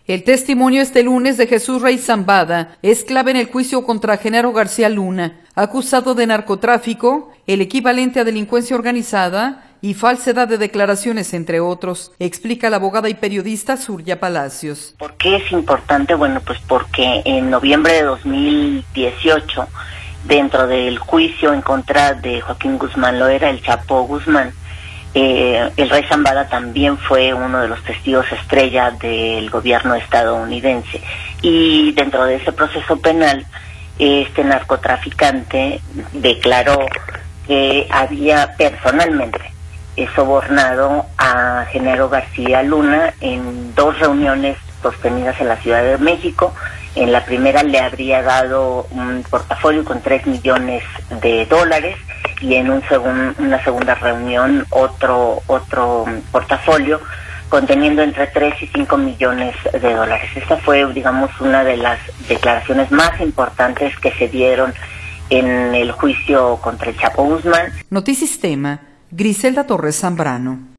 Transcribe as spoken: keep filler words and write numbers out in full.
El testimonio este lunes de Jesús Rey Zambada es clave en el juicio contra Genaro García Luna, acusado de narcotráfico, el equivalente a delincuencia organizada y falsedad de declaraciones, entre otros, explica la abogada y periodista Surya Palacios. ¿Por qué es importante? Bueno, pues porque en noviembre de dos mil dieciocho, dentro del juicio en contra de Joaquín Guzmán Loera, el Chapo Guzmán, Eh, el Rey Zambada también fue uno de los testigos estrella del gobierno estadounidense, y dentro de ese proceso penal este narcotraficante declaró que había personalmente eh, sobornado a Genaro García Luna en dos reuniones sostenidas en la Ciudad de México. En la primera le habría dado un portafolio con tres millones de dólares, y en un segun, una segunda reunión otro otro portafolio conteniendo entre tres y cinco millones de dólares. Esta fue, digamos, una de las declaraciones más importantes que se dieron en el juicio contra el Chapo Guzmán. Notisistema, Griselda Torres Zambrano.